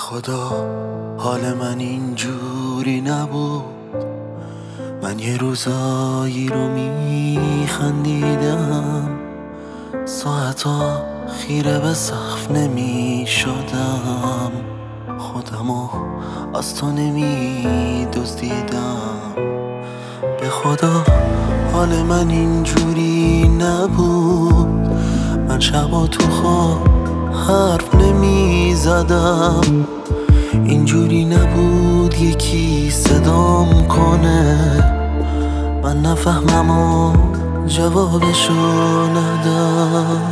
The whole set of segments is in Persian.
خدا حال من اینجوری نبود. من یه روزایی رو میخندیدم، ساعتا خیره به سقف نمیشدم، خودمو از تو نمیدزدیدم. به خدا حال من اینجوری نبود. من شبا تو خواب حرف نمیزدم، اینجوری نبود یکی صدام کنه، من نفهمم و جوابشو ندم.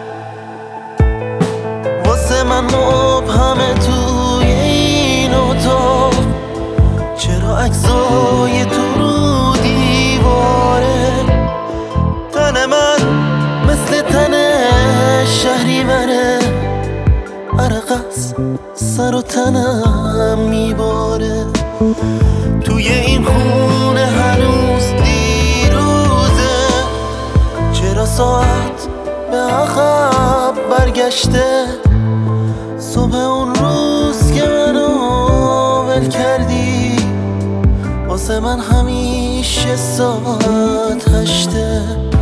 واسه من مبهمه توی این اتاق، چرا عکسای تو رو دیواره؟ تن من مثل تن شهریوره، عرق از سر و تنم میباره. توی این خونه هنوز دیروزه، چرا ساعت به عقب برگشته؟ صبح اون روز که منو ول کردی، واسه من همیشه ساعت 8.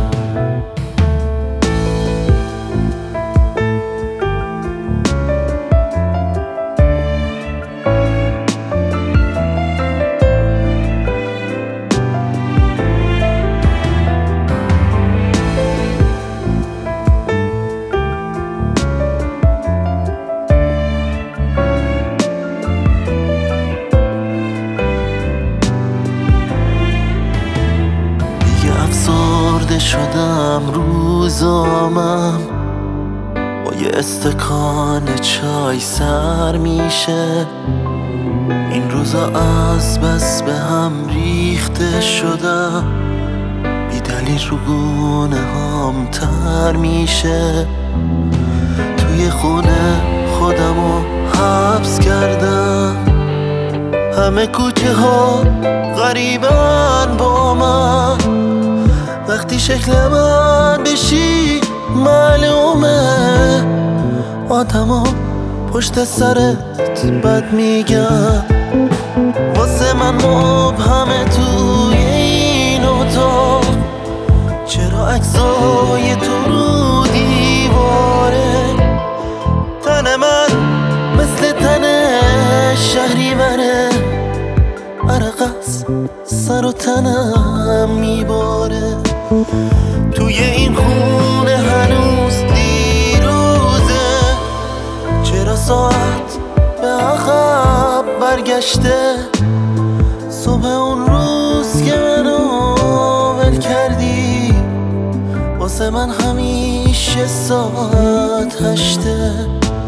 افسرده شدم روزامم، با یه استکان چای سر میشه. این روزا از بس به هم ریخته شدم، بی دلیل رو گونه هم تر میشه. توی خونه خودمو حبس کردم، همه کوچه ها غریبن با من. وقتی شکل من بشی معلومه، آدما پشت سرت بد میگن. واسه من مبهمه توی این اتاق، چرا عکسای تو رو دیواره؟ تن من مثل تن شهریوره، عرق از سر و تنم میباره. توی این خونه هنوز دیروزه، چرا ساعت به عقب برگشته؟ صبح اون روز که منو ول کردی، واسه من همیشه ساعت 8.